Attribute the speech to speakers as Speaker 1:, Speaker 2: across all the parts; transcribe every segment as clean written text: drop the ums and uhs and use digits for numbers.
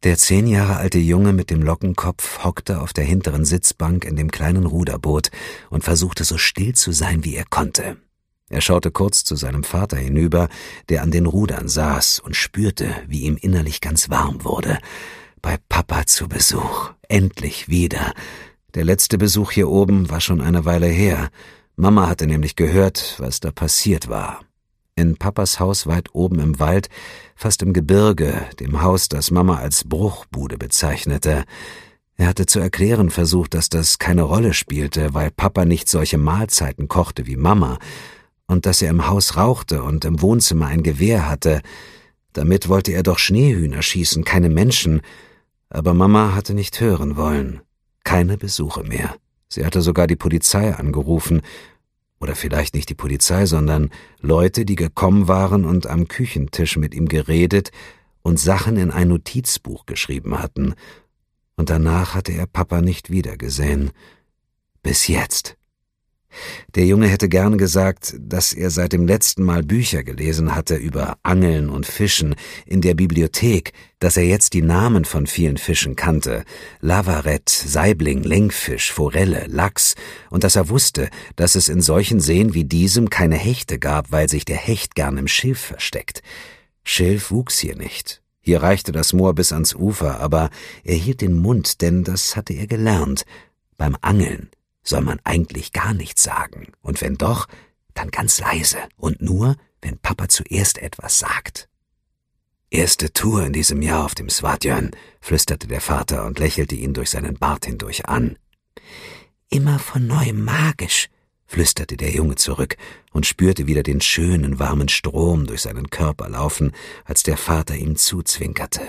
Speaker 1: Der 10 Jahre alte Junge mit dem Lockenkopf hockte auf der hinteren Sitzbank in dem kleinen Ruderboot und versuchte so still zu sein, wie er konnte. Er schaute kurz zu seinem Vater hinüber, der an den Rudern saß, und spürte, wie ihm innerlich ganz warm wurde. Bei Papa zu Besuch, endlich wieder. Der letzte Besuch hier oben war schon eine Weile her. Mama hatte nämlich gehört, was da passiert war. In Papas Haus weit oben im Wald, fast im Gebirge, dem Haus, das Mama als Bruchbude bezeichnete. Er hatte zu erklären versucht, dass das keine Rolle spielte, weil Papa nicht solche Mahlzeiten kochte wie Mama und dass er im Haus rauchte und im Wohnzimmer ein Gewehr hatte. Damit wollte er doch Schneehühner schießen, keine Menschen. Aber Mama hatte nicht hören wollen. Keine Besuche mehr. Sie hatte sogar die Polizei angerufen. Oder vielleicht nicht die Polizei, sondern Leute, die gekommen waren und am Küchentisch mit ihm geredet und Sachen in ein Notizbuch geschrieben hatten. Und danach hatte er Papa nicht wiedergesehen. Bis jetzt. Der Junge hätte gern gesagt, dass er seit dem letzten Mal Bücher gelesen hatte über Angeln und Fischen in der Bibliothek, dass er jetzt die Namen von vielen Fischen kannte: Lavarett, Saibling, Längfisch, Forelle, Lachs, und dass er wusste, dass es in solchen Seen wie diesem keine Hechte gab, weil sich der Hecht gern im Schilf versteckt. Schilf wuchs hier nicht. Hier reichte das Moor bis ans Ufer, aber er hielt den Mund, denn das hatte er gelernt. Beim Angeln soll man eigentlich gar nichts sagen, und wenn doch, dann ganz leise und nur, wenn Papa zuerst etwas sagt. »Erste Tour in diesem Jahr auf dem Svatjørn«, flüsterte der Vater und lächelte ihn durch seinen Bart hindurch an. »Immer von neuem magisch«, flüsterte der Junge zurück und spürte wieder den schönen, warmen Strom durch seinen Körper laufen, als der Vater ihm zuzwinkerte.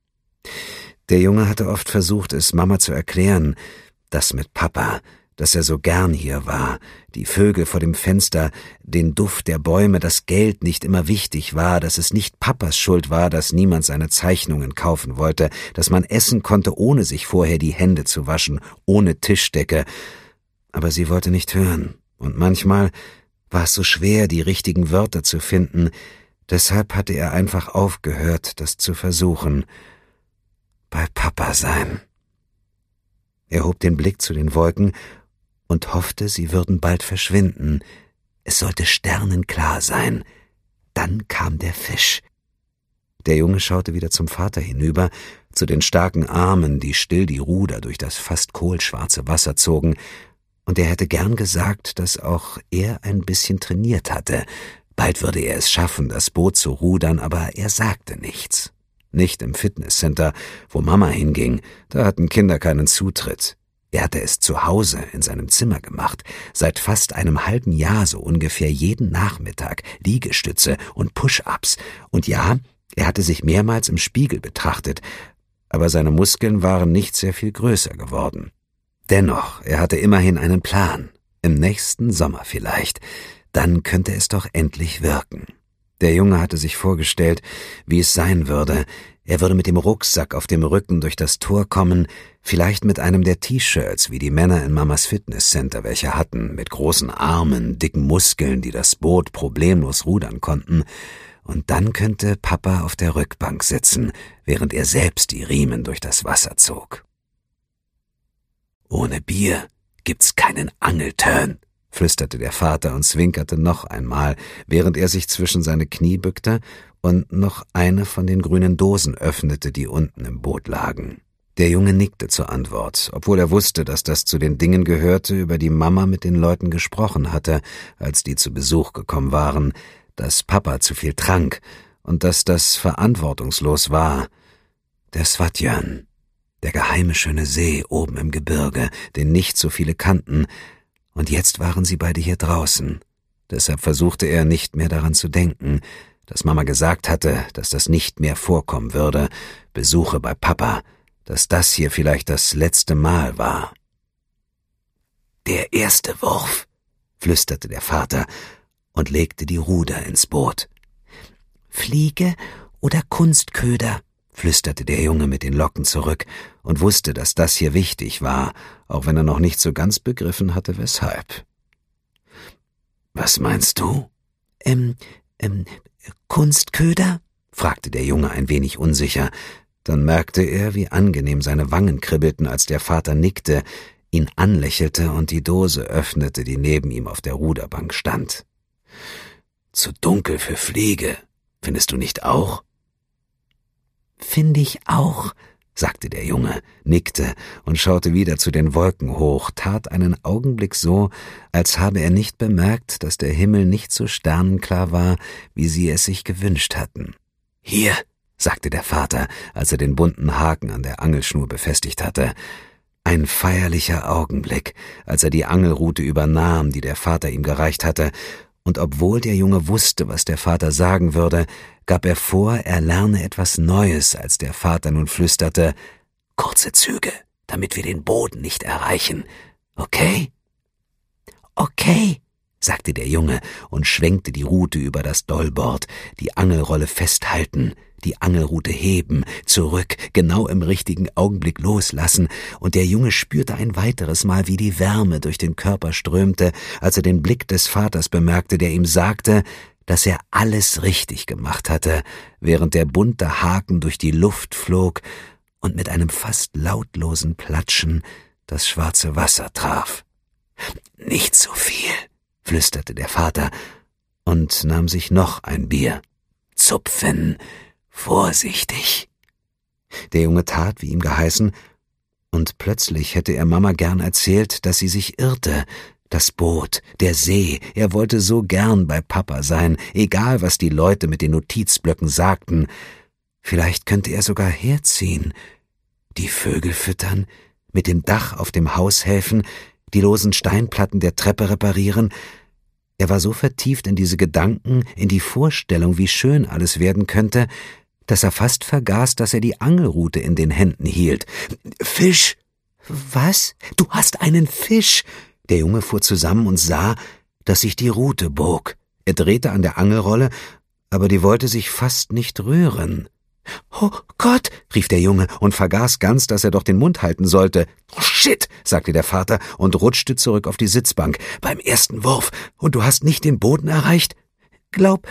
Speaker 1: Der Junge hatte oft versucht, es Mama zu erklären, das mit Papa, dass er so gern hier war, die Vögel vor dem Fenster, den Duft der Bäume, dass Geld nicht immer wichtig war, dass es nicht Papas Schuld war, dass niemand seine Zeichnungen kaufen wollte, dass man essen konnte, ohne sich vorher die Hände zu waschen, ohne Tischdecke. Aber sie wollte nicht hören, und manchmal war es so schwer, die richtigen Wörter zu finden, deshalb hatte er einfach aufgehört, das zu versuchen. Bei Papa sein. Er hob den Blick zu den Wolken und hoffte, sie würden bald verschwinden. Es sollte sternenklar sein. Dann kam der Fisch. Der Junge schaute wieder zum Vater hinüber, zu den starken Armen, die still die Ruder durch das fast kohlschwarze Wasser zogen, und er hätte gern gesagt, dass auch er ein bisschen trainiert hatte. Bald würde er es schaffen, das Boot zu rudern, aber er sagte nichts. Nicht im Fitnesscenter, wo Mama hinging, da hatten Kinder keinen Zutritt. Er hatte es zu Hause in seinem Zimmer gemacht, seit fast einem halben Jahr so ungefähr jeden Nachmittag, Liegestütze und Push-ups. Und ja, er hatte sich mehrmals im Spiegel betrachtet, aber seine Muskeln waren nicht sehr viel größer geworden. Dennoch, er hatte immerhin einen Plan. Im nächsten Sommer vielleicht. Dann könnte es doch endlich wirken. Der Junge hatte sich vorgestellt, wie es sein würde. Er würde mit dem Rucksack auf dem Rücken durch das Tor kommen, vielleicht mit einem der T-Shirts, wie die Männer in Mamas Fitnesscenter welche hatten, mit großen Armen, dicken Muskeln, die das Boot problemlos rudern konnten. Und dann könnte Papa auf der Rückbank sitzen, während er selbst die Riemen durch das Wasser zog. »Ohne Bier gibt's keinen Angelturn«, flüsterte der Vater und zwinkerte noch einmal, während er sich zwischen seine Knie bückte und noch eine von den grünen Dosen öffnete, die unten im Boot lagen. Der Junge nickte zur Antwort, obwohl er wusste, dass das zu den Dingen gehörte, über die Mama mit den Leuten gesprochen hatte, als die zu Besuch gekommen waren, dass Papa zu viel trank und dass das verantwortungslos war. Der Svatjørn, der geheime schöne See oben im Gebirge, den nicht so viele kannten, und jetzt waren sie beide hier draußen. Deshalb versuchte er nicht mehr daran zu denken, dass Mama gesagt hatte, dass das nicht mehr vorkommen würde, Besuche bei Papa, dass das hier vielleicht das letzte Mal war. »Der erste Wurf«, flüsterte der Vater und legte die Ruder ins Boot. »Fliege oder Kunstköder«, flüsterte der Junge mit den Locken zurück und wusste, dass das hier wichtig war, auch wenn er noch nicht so ganz begriffen hatte, weshalb. »Was meinst du?« Kunstköder?« fragte der Junge ein wenig unsicher. Dann merkte er, wie angenehm seine Wangen kribbelten, als der Vater nickte, ihn anlächelte und die Dose öffnete, die neben ihm auf der Ruderbank stand. »Zu dunkel für Fliege, findest du nicht auch?« »Finde ich auch«, sagte der Junge, nickte und schaute wieder zu den Wolken hoch, tat einen Augenblick so, als habe er nicht bemerkt, dass der Himmel nicht so sternenklar war, wie sie es sich gewünscht hatten. »Hier«, sagte der Vater, als er den bunten Haken an der Angelschnur befestigt hatte. Ein feierlicher Augenblick, als er die Angelrute übernahm, die der Vater ihm gereicht hatte, und obwohl der Junge wusste, was der Vater sagen würde, gab er vor, er lerne etwas Neues, als der Vater nun flüsterte, »Kurze Züge, damit wir den Boden nicht erreichen, okay?« »Okay«, sagte der Junge und schwenkte die Rute über das Dollbord, die Angelrolle festhalten, die Angelrute heben, zurück, genau im richtigen Augenblick loslassen, und der Junge spürte ein weiteres Mal, wie die Wärme durch den Körper strömte, als er den Blick des Vaters bemerkte, der ihm sagte, dass er alles richtig gemacht hatte, während der bunte Haken durch die Luft flog und mit einem fast lautlosen Platschen das schwarze Wasser traf. »Nicht so viel«, flüsterte der Vater und nahm sich noch ein Bier. »Zupfen, vorsichtig.« Der Junge tat, wie ihm geheißen, und plötzlich hätte er Mama gern erzählt, dass sie sich irrte. Das Boot, der See, er wollte so gern bei Papa sein, egal was die Leute mit den Notizblöcken sagten. Vielleicht könnte er sogar herziehen, die Vögel füttern, mit dem Dach auf dem Haus helfen, die losen Steinplatten der Treppe reparieren. Er war so vertieft in diese Gedanken, in die Vorstellung, wie schön alles werden könnte, dass er fast vergaß, dass er die Angelrute in den Händen hielt. »Fisch!« »Was? Du hast einen Fisch!« Der Junge fuhr zusammen und sah, dass sich die Rute bog. Er drehte an der Angelrolle, aber die wollte sich fast nicht rühren. »Oh Gott«, rief der Junge und vergaß ganz, dass er doch den Mund halten sollte. »Oh shit«, sagte der Vater und rutschte zurück auf die Sitzbank. »Beim ersten Wurf. Und du hast nicht den Boden erreicht?« Glaub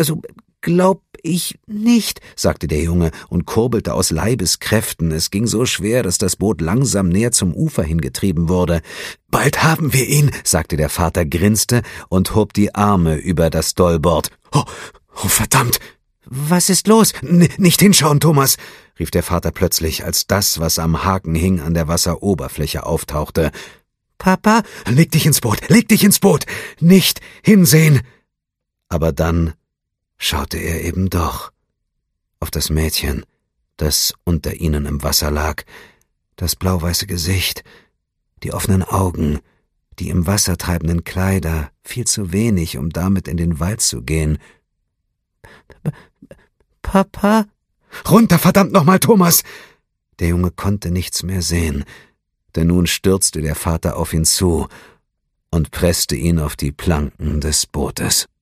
Speaker 1: ich nicht«, sagte der Junge und kurbelte aus Leibeskräften. Es ging so schwer, dass das Boot langsam näher zum Ufer hingetrieben wurde. »Bald haben wir ihn«, sagte der Vater, grinste und hob die Arme über das Dollbord. Oh, verdammt! »Was ist los? Nicht hinschauen, Thomas«, rief der Vater plötzlich, als das, was am Haken hing, an der Wasseroberfläche auftauchte. »Papa, leg dich ins Boot, nicht hinsehen!« Aber dann schaute er eben doch auf das Mädchen, das unter ihnen im Wasser lag, das blau-weiße Gesicht, die offenen Augen, die im Wasser treibenden Kleider, viel zu wenig, um damit in den Wald zu gehen. »Papa?« »Runter, verdammt nochmal, Thomas!« Der Junge konnte nichts mehr sehen, denn nun stürzte der Vater auf ihn zu und presste ihn auf die Planken des Bootes.